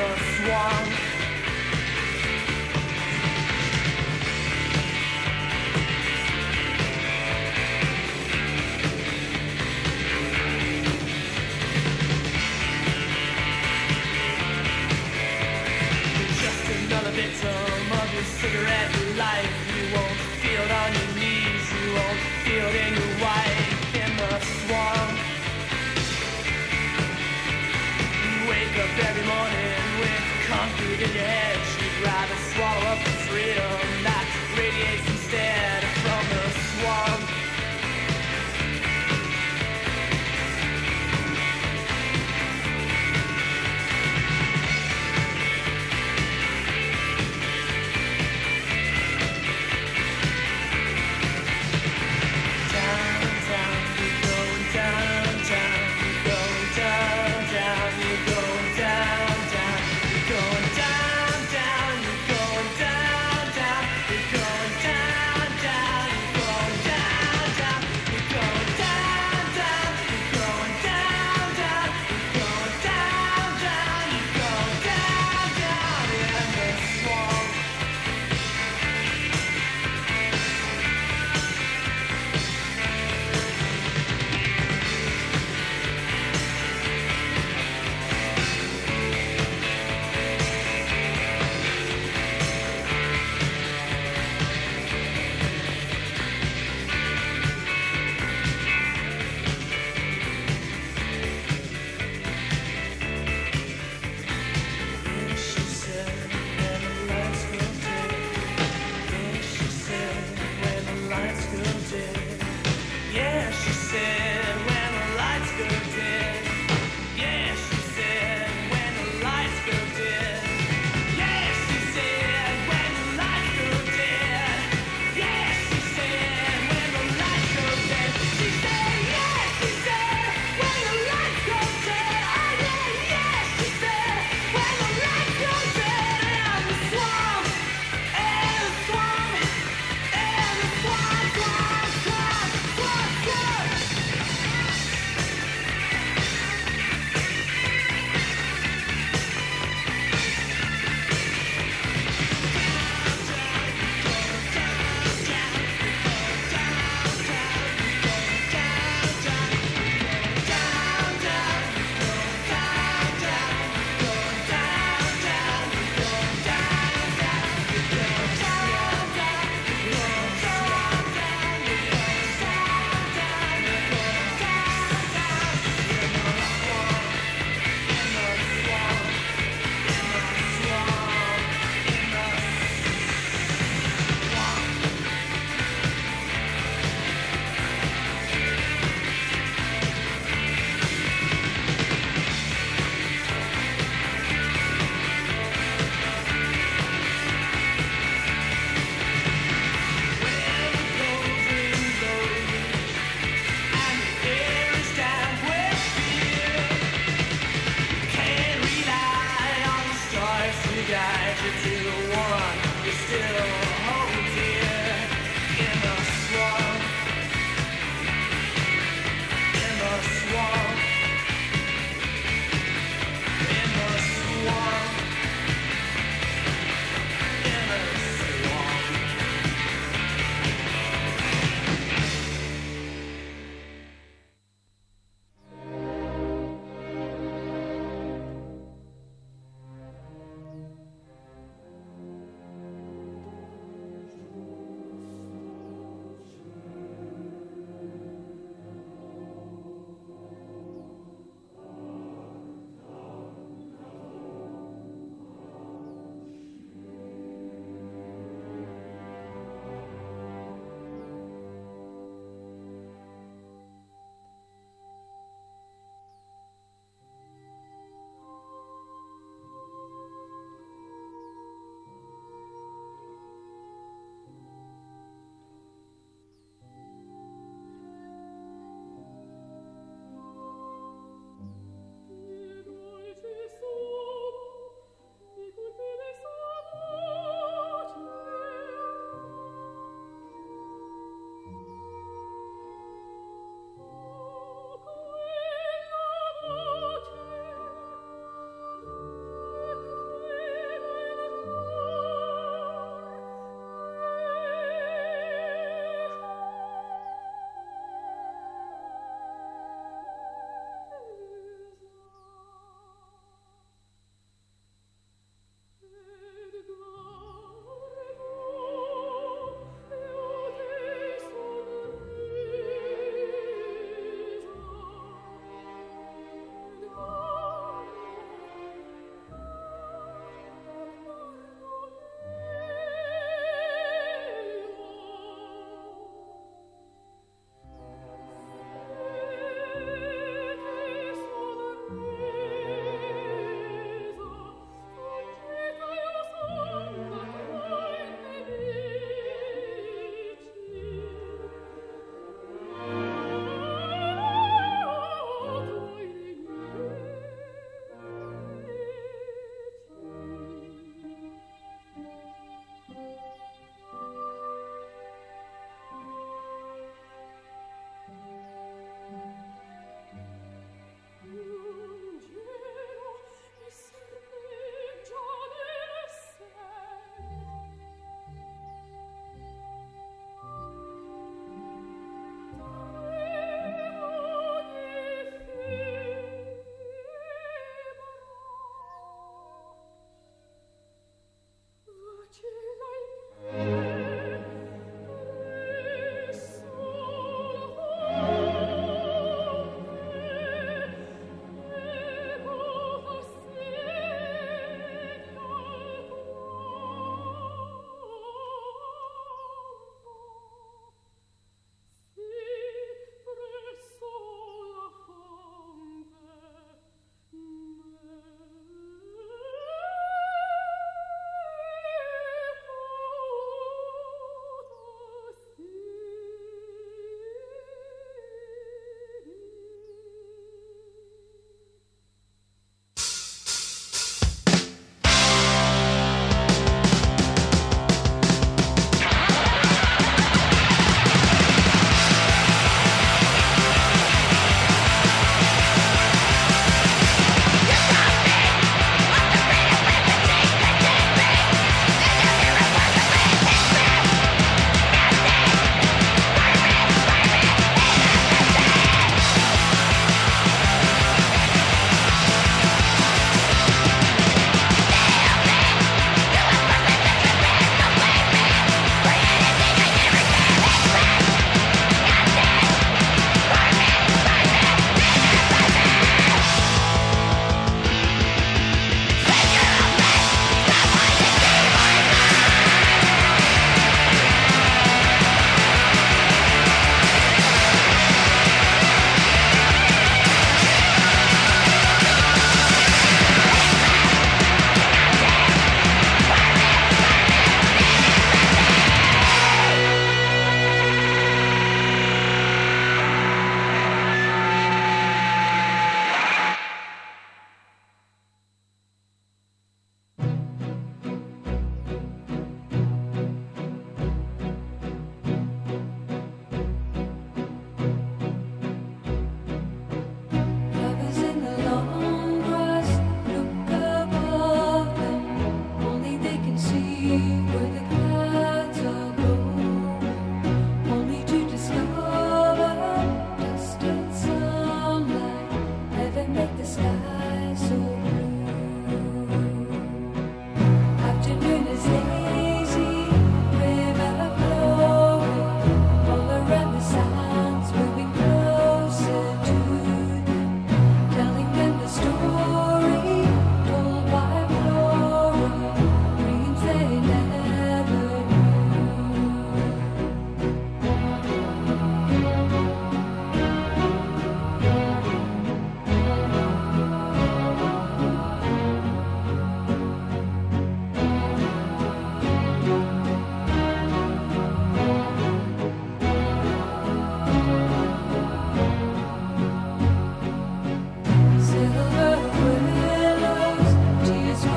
the swamp. Just another victim of your cigarette life. You won't feel it on your knees, you won't feel it in your wife. In the swamp, you wake up every morning with concrete in your head. You'd rather swallow up the freedom that radiates instead from the swamp.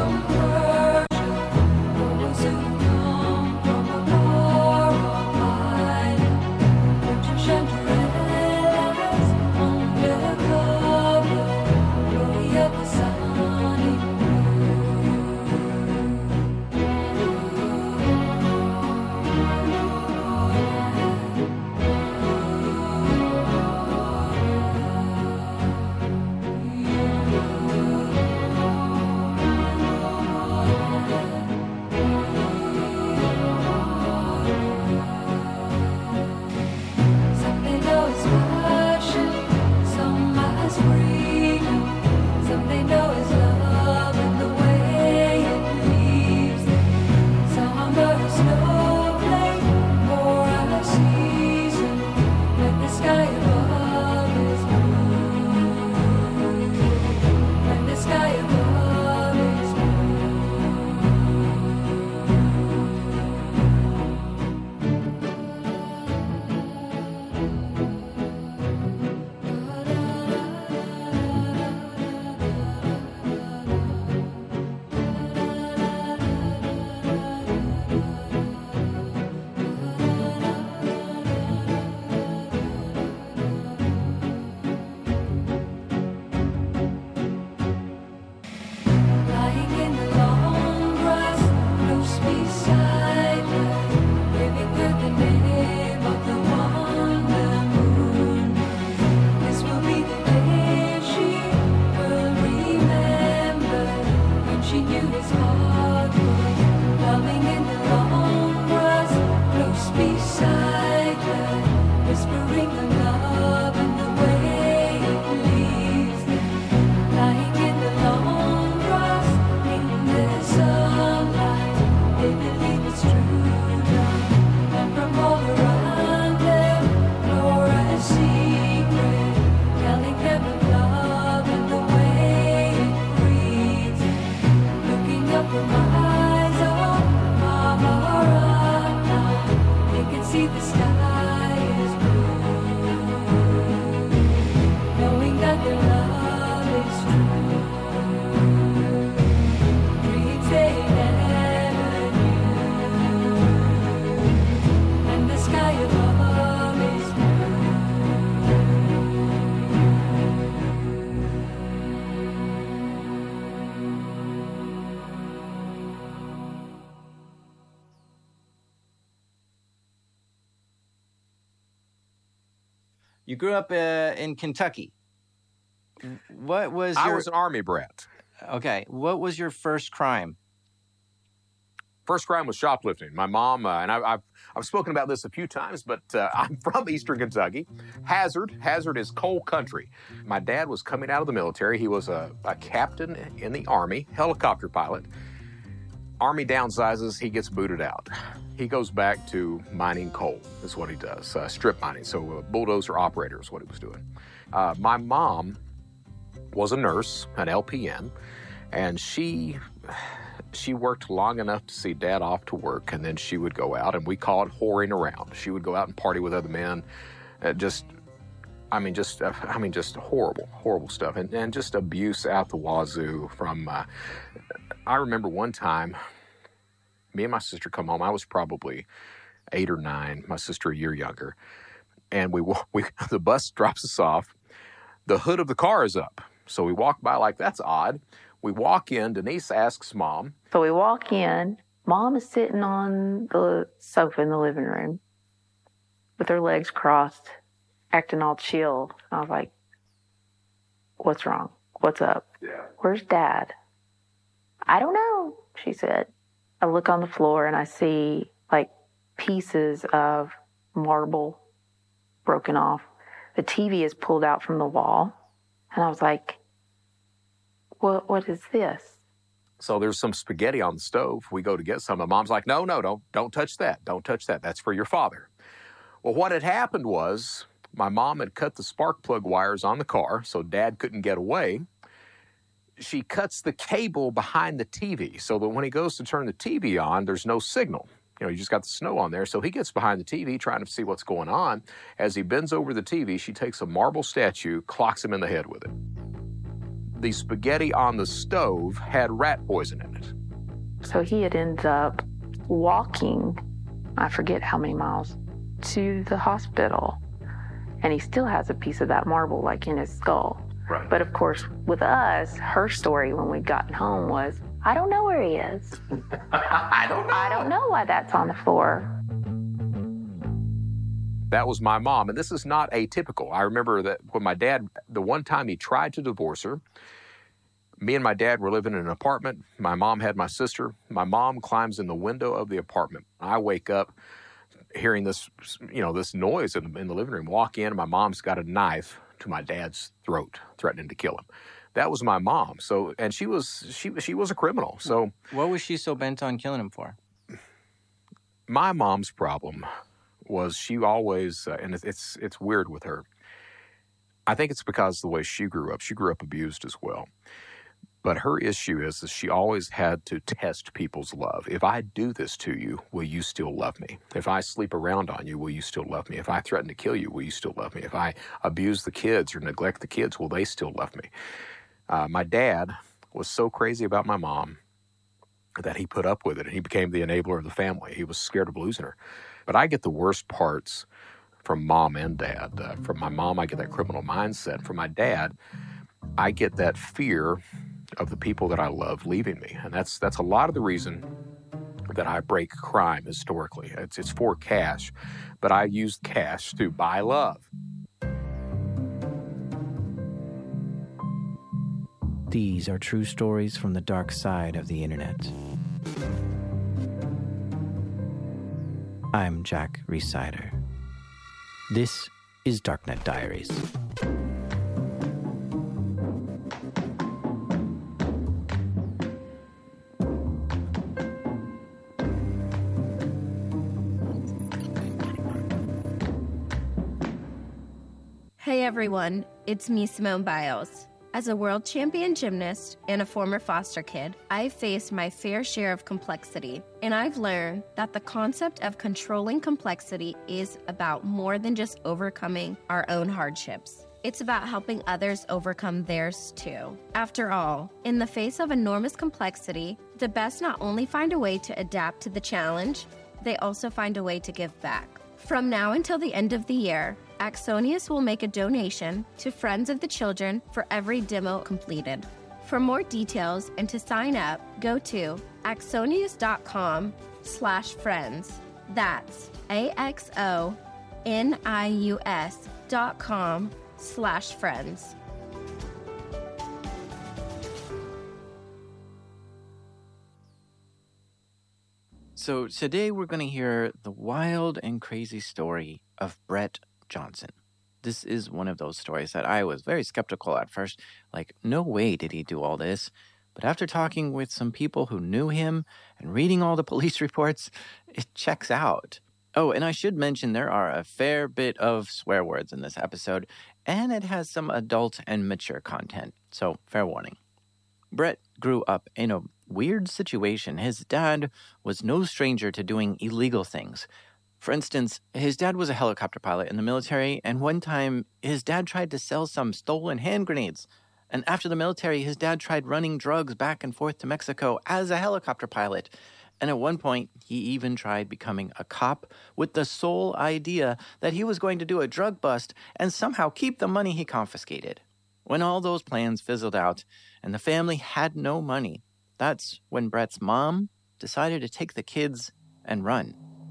You grew up in Kentucky. What was I was an Army brat. Okay. What was your first crime? First crime was shoplifting. My mom, and I've spoken about this a few times, but I'm from Eastern Kentucky. Hazard is coal country. My dad was coming out of the military. He was a captain in the Army, helicopter pilot. Army downsizes, he gets booted out. He goes back to mining coal, is what he does, strip mining. So bulldozer operator is what he was doing. My mom was a nurse, an LPN, and she worked long enough to see Dad off to work, and then she would go out, and we call it whoring around. She would go out and party with other men, just horrible stuff, and just abuse out the wazoo from, I remember one time, me and my sister come home. I was probably 8 or 9, my sister a year younger, and we the bus drops us off. The hood of the car is up, so we walk by like, that's odd. We walk in, Denise asks Mom. So we walk in, Mom is sitting on the sofa in the living room with her legs crossed, acting all chill. I was like, what's wrong? What's up? Yeah. Where's Dad? I don't know, she said. I look on the floor and I see like pieces of marble broken off. The TV is pulled out from the wall. And I was like, what is this? So there's some spaghetti on the stove. We go to get some, and Mom's like, no, don't touch that. Don't touch that. That's for your father. Well, what had happened was my mom had cut the spark plug wires on the car so Dad couldn't get away. She cuts the cable behind the TV so that when he goes to turn the TV on, there's no signal. You just got the snow on there. So he gets behind the TV trying to see what's going on. As he bends over the TV, she takes a marble statue, clocks him in the head with it. the spaghetti on the stove had rat poison in it. So he had ended up walking, I forget how many miles, to the hospital. And he still has a piece of that marble like in his skull. Right. But of course, with us, her story when we'd gotten home was, I don't know where he is. I don't know. I don't know why that's on the floor. That was my mom, and this is not atypical. I remember that when my dad, the one time he tried to divorce her, me and my dad were living in an apartment. My mom had my sister. My mom climbs in the window of the apartment. I wake up hearing this, this noise in the living room. Walk in, and my mom's got a knife to my dad's throat, threatening to kill him. That was my mom. So, and she was a criminal. So, what was she so bent on killing him for? My mom's problem was she always, and it's weird with her. I think it's because of the way she grew up. She grew up abused as well. But her issue is that she always had to test people's love. If I do this to you, will you still love me? If I sleep around on you, will you still love me? If I threaten to kill you, will you still love me? If I abuse the kids or neglect the kids, will they still love me? My dad was so crazy about my mom that he put up with it, and he became the enabler of the family. He was scared of losing her. But I get the worst parts from mom and dad. From my mom, I get that criminal mindset. From my dad, I get that fear of the people that I love leaving me. And that's a lot of the reason that I break crime historically. It's for cash, but I used cash to buy love. These are true stories from the dark side of the internet. I'm Jack Rhysider. This is Darknet Diaries. Hey everyone, it's me, Simone Biles. As a world champion gymnast and a former foster kid, I've faced my fair share of complexity, and I've learned that the concept of controlling complexity is about more than just overcoming our own hardships. It's about helping others overcome theirs too. After all, in the face of enormous complexity, the best not only find a way to adapt to the challenge, they also find a way to give back. From now until the end of the year, Axonius will make a donation to Friends of the Children for every demo completed. For more details and to sign up, go to axonius.com/friends. That's AXONIUS.com/friends. So today we're going to hear the wild and crazy story of Brett Johnson. This is one of those stories that I was very skeptical at first. Like, no way did he do all this. But after talking with some people who knew him and reading all the police reports, it checks out. Oh, and I should mention there are a fair bit of swear words in this episode, and it has some adult and mature content. So, fair warning. Brett grew up in a weird situation. His dad was no stranger to doing illegal things. For instance, his dad was a helicopter pilot in the military, and one time his dad tried to sell some stolen hand grenades. And after the military, his dad tried running drugs back and forth to Mexico as a helicopter pilot. And at one point, he even tried becoming a cop with the sole idea that he was going to do a drug bust and somehow keep the money he confiscated. When all those plans fizzled out and the family had no money, that's when Brett's mom decided to take the kids and run.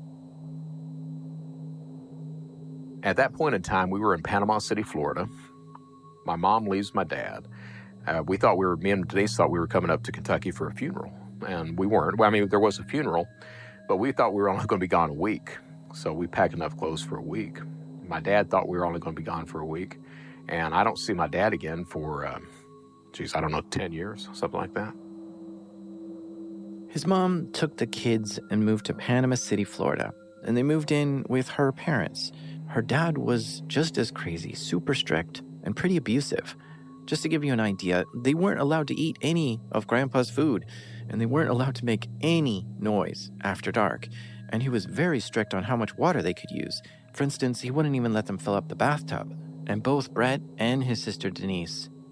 At that point in time, we were in Panama City, Florida. My mom leaves my dad. Me and Denise thought we were coming up to Kentucky for a funeral, and we weren't. Well, I mean, there was a funeral, but we thought we were only going to be gone a week. So we packed enough clothes for a week. My dad thought we were only going to be gone for a week, and I don't see my dad again for, 10 years, something like that. His mom took the kids and moved to Panama City, Florida, and they moved in with her parents. Her dad was just as crazy, super strict, and pretty abusive. Just to give you an idea, they weren't allowed to eat any of Grandpa's food, and they weren't allowed to make any noise after dark. And he was very strict on how much water they could use. For instance, he wouldn't even let them fill up the bathtub. And both Brett and his sister Denise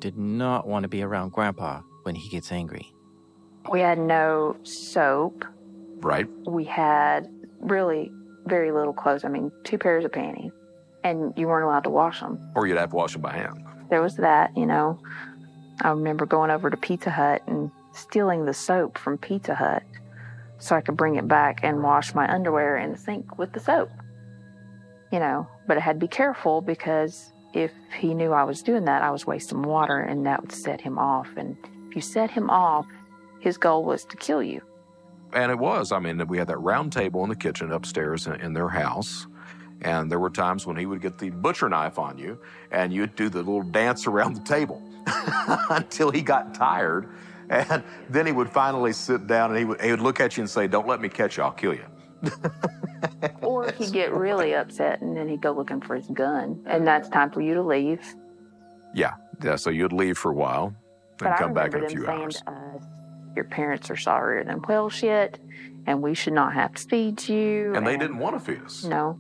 did not want to be around Grandpa when he gets angry. We had no soap. Right. We had really very little clothes. I mean, 2 pairs of panties. And you weren't allowed to wash them. Or you'd have to wash them by hand. There was that, you know. I remember going over to Pizza Hut and stealing the soap from Pizza Hut so I could bring it back and wash my underwear in the sink with the soap. You know, but I had to be careful because if he knew I was doing that, I was wasting water and that would set him off. And if you set him off, his goal was to kill you. And it was. I mean, we had that round table in the kitchen upstairs in their house. And there were times when he would get the butcher knife on you and you'd do the little dance around the table until he got tired. And then he would finally sit down and he would look at you and say, "Don't let me catch you, I'll kill you." Or he'd get really upset and then he'd go looking for his gun. And that's time for you to leave. Yeah, so you'd leave for a while and come back in a few hours. But I remember them saying to us, "Your parents are sorrier than whale shit, and we should not have to feed you." And they didn't want to feed us. No.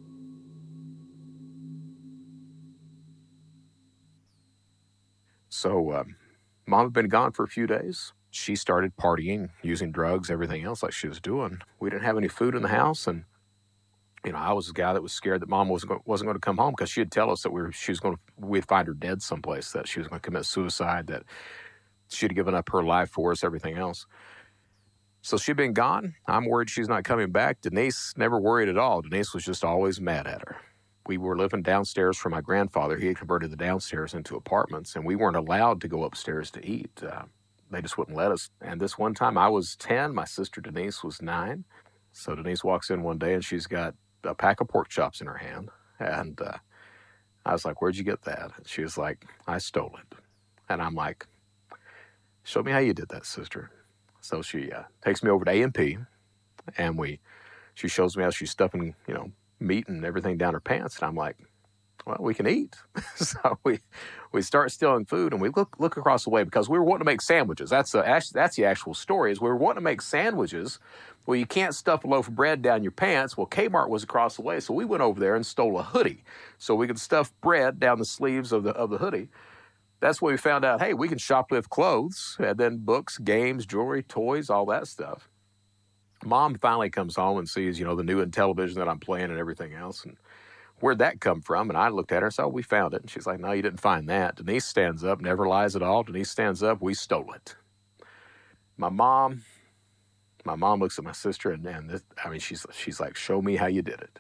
So Mom had been gone for a few days. She started partying, using drugs, everything else like she was doing. We didn't have any food in the house, and you know, I was the guy that was scared that Mom wasn't going to come home because she'd tell us that we'd find her dead someplace, that she was going to commit suicide, that she'd given up her life for us, everything else. So she'd been gone. I'm worried she's not coming back. Denise never worried at all. Denise was just always mad at her. We were living downstairs for my grandfather. He had converted the downstairs into apartments, and we weren't allowed to go upstairs to eat. They just wouldn't let us. And this one time I was 10, my sister Denise was 9. So Denise walks in one day and she's got a pack of pork chops in her hand. And I was like, "Where'd you get that?" And she was like, "I stole it." And I'm like, "Show me how you did that, sister." So she takes me over to A&P, and she shows me how she's stuffing, you know, meat and everything down her pants. And I'm like, "Well, we can eat." So we start stealing food, and we look across the way because we were wanting to make sandwiches. That's the actual story, is we were wanting to make sandwiches. Well, you can't stuff a loaf of bread down your pants. Well, Kmart was across the way, so we went over there and stole a hoodie so we could stuff bread down the sleeves of the hoodie. That's when we found out, hey, we can shoplift clothes, and then books, games, jewelry, toys, all that stuff. Mom finally comes home and sees, you know, the new television that I'm playing and everything else. And where'd that come from? And I looked at her and said, "Oh, we found it." And she's like, "No, you didn't find that." Denise stands up, never lies at all. Denise stands up, "We stole it." My mom looks at my sister and she's like, "Show me how you did it."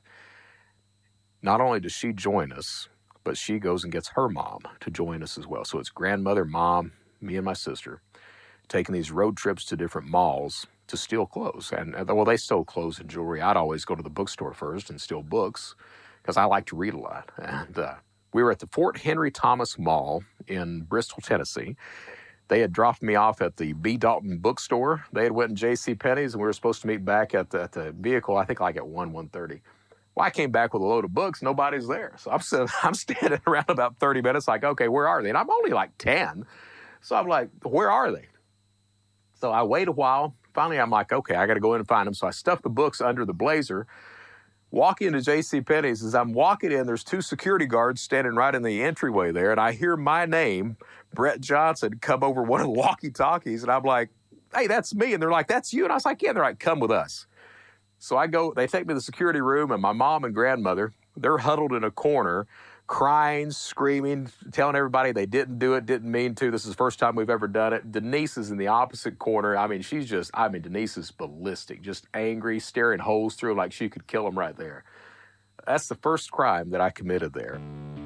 Not only does she join us, but she goes and gets her mom to join us as well. So it's grandmother, mom, me and my sister taking these road trips to different malls to steal clothes. And well, they stole clothes and jewelry. I'd always go to the bookstore first and steal books because I like to read a lot. And we were at the Fort Henry Thomas Mall in Bristol, Tennessee. They had dropped me off at the B. Dalton bookstore. They had went in JCPenney's, and we were supposed to meet back at the vehicle, I think like at 1:30. Well, I came back with a load of books. Nobody's there. So I'm standing around about 30 minutes like, okay, where are they? And I'm only like 10. So I'm like, where are they? So I wait a while. Finally, I'm like, okay, I got to go in and find them. So I stuff the books under the blazer, walk into JCPenney's. As I'm walking in, there's 2 security guards standing right in the entryway there, and I hear my name, Brett Johnson, come over one of the walkie-talkies, and I'm like, "Hey, that's me." And they're like, "That's you?" And I was like, "Yeah." And they're like, "Come with us." So I go, they take me to the security room, and my mom and grandmother, they're huddled in a corner, crying, screaming, telling everybody they didn't do it, didn't mean to. This is the first time we've ever done it. Denise is in the opposite corner. Denise is ballistic, just angry, staring holes through like she could kill them right there. That's the first crime that I committed there.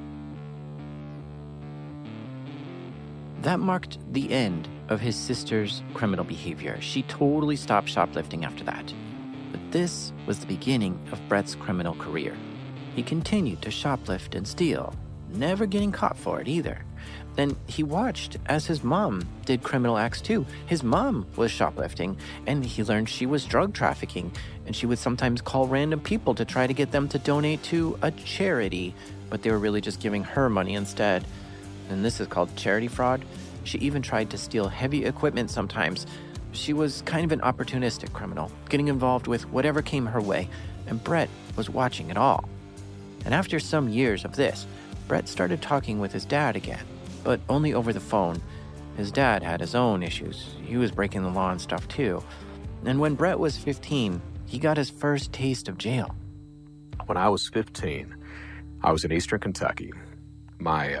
That marked the end of his sister's criminal behavior. She totally stopped shoplifting after that. But this was the beginning of Brett's criminal career. He continued to shoplift and steal, never getting caught for it either. Then he watched as his mom did criminal acts too. His mom was shoplifting, and he learned she was drug trafficking, and she would sometimes call random people to try to get them to donate to a charity, but they were really just giving her money instead. And this is called charity fraud. She even tried to steal heavy equipment sometimes. She was kind of an opportunistic criminal, getting involved with whatever came her way, and Brett was watching it all. And after some years of this, Brett started talking with his dad again. but only over the phone. His dad had his own issues. He was breaking the law and stuff too. And when Brett was 15, he got his first taste of jail. When I was 15, I was in Eastern Kentucky. My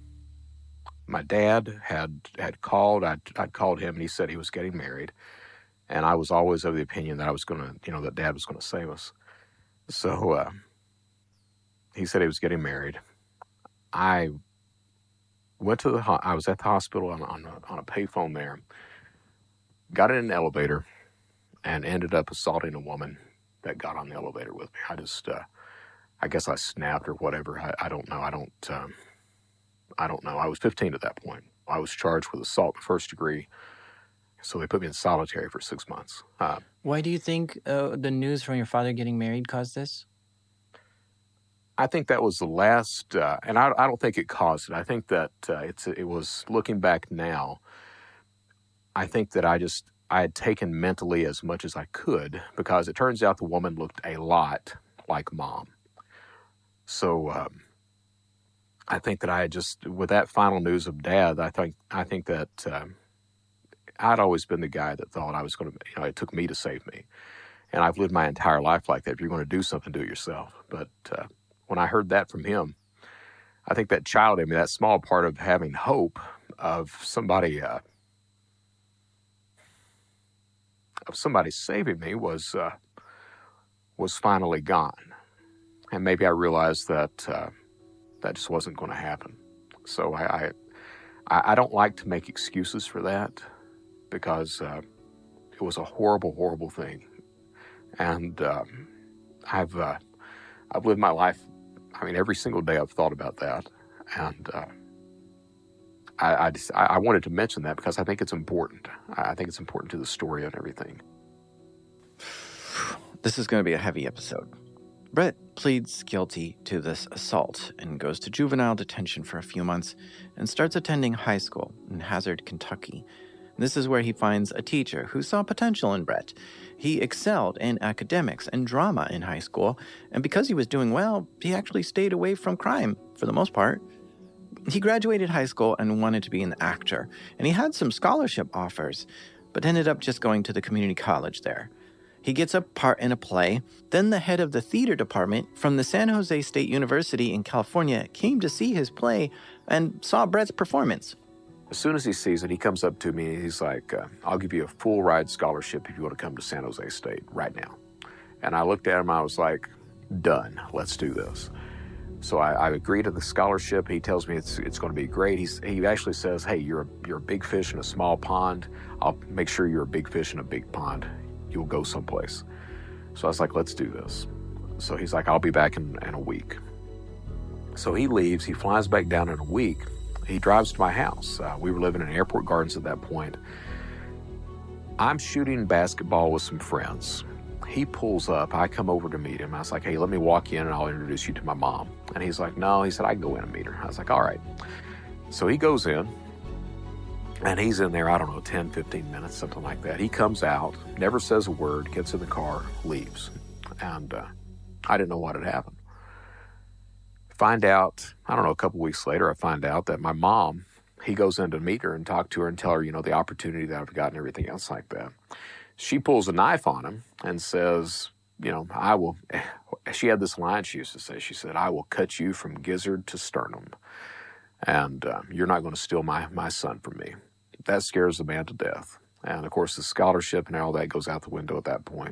dad had called. I'd called him, and he said he was getting married. And I was always of the opinion that I was going to, that Dad was going to save us. So he said he was getting married. I went to I was at the hospital on a payphone there, got in an elevator, and ended up assaulting a woman that got on the elevator with me. I guess I snapped or whatever. I don't know. I don't know. I was 15 at that point. I was charged with assault in the first degree. So they put me in solitary for 6 months. Why do you think the news from your father getting married caused this? I think that was the last, and I don't think it caused it. I think that it was, looking back now, I think that I had taken mentally as much as I could, because it turns out the woman looked a lot like Mom. So I think that I had just, with that final news of Dad, I think that I'd always been the guy that thought I was going to, it took me to save me. And I've lived my entire life like that. If you're going to do something, do it yourself. But when I heard that from him, I think that child in me, that small part of having hope of somebody saving me was finally gone. And maybe I realized that that just wasn't going to happen. So I don't like to make excuses for that, because it was a horrible, horrible thing. And I've lived my life, every single day I've thought about that. And I wanted to mention that because I think it's important. I think it's important to the story and everything. This is going to be a heavy episode. Brett pleads guilty to this assault and goes to juvenile detention for a few months and starts attending high school in Hazard, Kentucky. This is where he finds a teacher who saw potential in Brett. He excelled in academics and drama in high school, and because he was doing well, he actually stayed away from crime for the most part. He graduated high school and wanted to be an actor, and he had some scholarship offers, but ended up just going to the community college there. He gets a part in a play. Then the head of the theater department from the San Jose State University in California came to see his play and saw Brett's performance. As soon as he sees it, he comes up to me and he's like, I'll give you a full ride scholarship if you want to come to San Jose State right now. And I looked at him, I was like, done, let's do this. So I agree to the scholarship. He tells me it's going to be great. He actually says, hey, you're a big fish in a small pond. I'll make sure you're a big fish in a big pond. You'll go someplace. So I was like, let's do this. So he's like, I'll be back in a week. So he leaves, he flies back down in a week. He drives to my house. We were living in Airport Gardens at that point. I'm shooting basketball with some friends. He pulls up. I come over to meet him. I was like, hey, let me walk in and I'll introduce you to my mom. And he's like, no. He said, I can go in and meet her. I was like, all right. So he goes in, and he's in there, 10, 15 minutes, something like that. He comes out, never says a word, gets in the car, leaves. And I didn't know what had happened. Find out, a couple weeks later, I find out that my mom, he goes in to meet her and talk to her and tell her, the opportunity that I've got and everything else like that. She pulls a knife on him and says, I will, she had this line she used to say, she said, I will cut you from gizzard to sternum. And you're not going to steal my son from me. That scares the man to death. And of course, the scholarship and all that goes out the window at that point.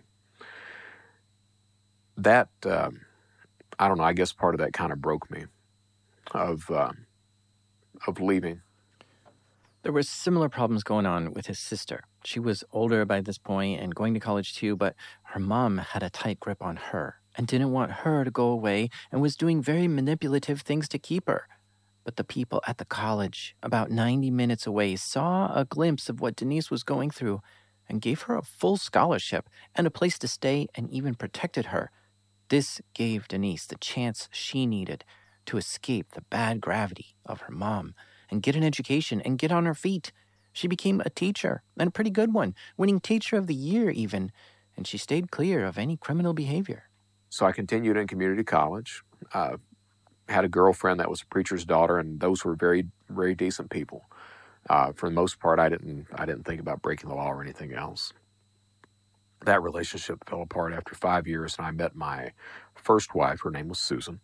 That, I guess part of that kind of broke me of leaving. There were similar problems going on with his sister. She was older by this point and going to college too, but her mom had a tight grip on her and didn't want her to go away and was doing very manipulative things to keep her. But the people at the college, about 90 minutes away, saw a glimpse of what Denise was going through and gave her a full scholarship and a place to stay and even protected her. This gave Denise the chance she needed to escape the bad gravity of her mom and get an education and get on her feet. She became a teacher, and a pretty good one, winning Teacher of the Year even, and she stayed clear of any criminal behavior. So I continued in community college. had a girlfriend that was a preacher's daughter, and those were very, very decent people. For the most part, I didn't think about breaking the law or anything else. That relationship fell apart after 5 years, and I met my first wife. Her name was Susan.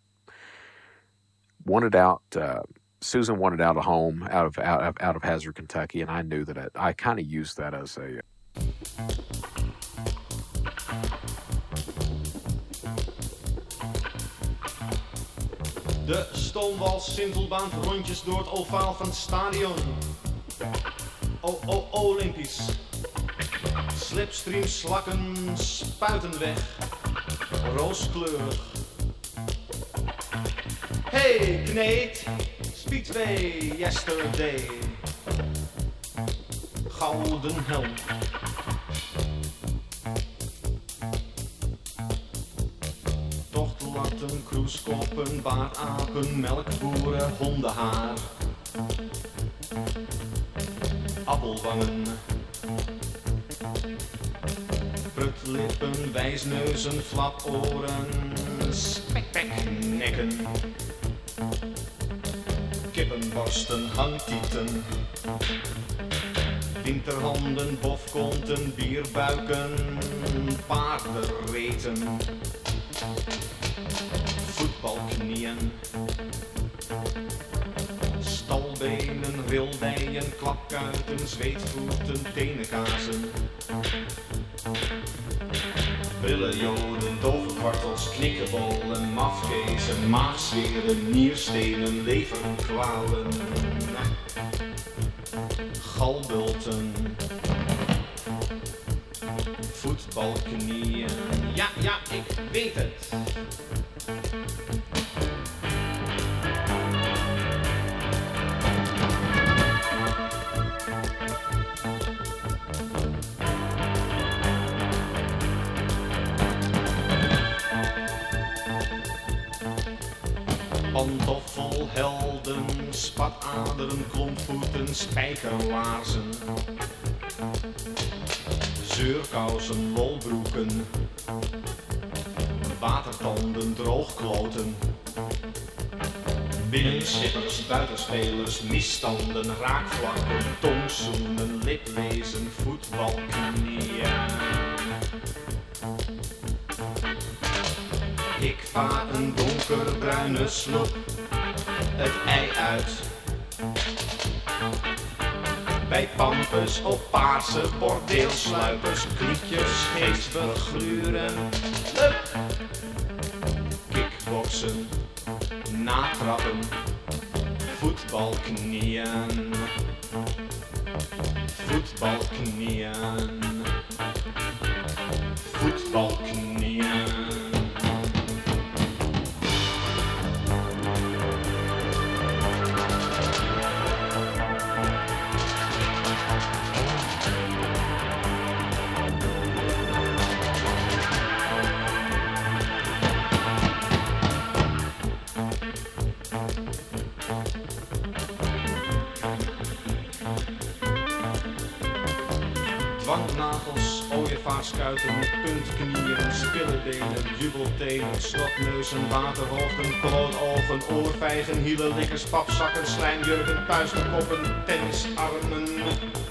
Susan wanted out of home, out of Hazard, Kentucky, and I knew that I kind of used that as a. De stoomwals Sintelbaan rondjes door het ovaal van het stadion. Olympisch. Slipstream slakken spuiten weg. Rooskleurig. Hey, kneet. Speedway, yesterday. Gouden helm. Tochtlatten, kroeskoppen, baardapen, melkboeren, hondenhaar. Appelwangen. Prutlippen, wijsneuzen, flaporen, speknekken. Kippenborsten, hangtieten. Winterhanden, bofkonten, bierbuiken, paardenreten. Voetbalknieën. Stalbenen, rildijen, klapkuiten, zweetvoeten, tenenkazen. Brillenjoden, doofkwartels, knikkenbollen, mafkezen, maagzweren, nierstenen, leverkwalen, galbulten, voetbalknieën. Ja, ik weet het. Pantoffelhelden, spataderen, klompvoeten, spijkerlaarzen. Zeurkousen, lolbroeken. Watertanden, droogkloten. Binnenschippers, buitenspelers, misstanden, raakvlakken, tongzoenen, liplezen, voetbalknieën. Ik vaar een donkerbruine sloep het ei uit. Bij pampus op paarse bordeelsluipers, klietjes, geestvergluren. Kickboksen, natrappen, voetbalknieën. Voetbalknieën. Voetbalknieën. Dwangnagels, ooievaarskuiten, puntknieën, spillebenen, jubeltenen, snotneuzen, waterhoofden, klootogen, oorvijgen, hielenlikkers, papzakken, slijmjurken, puistenkoppen, tennisarmen.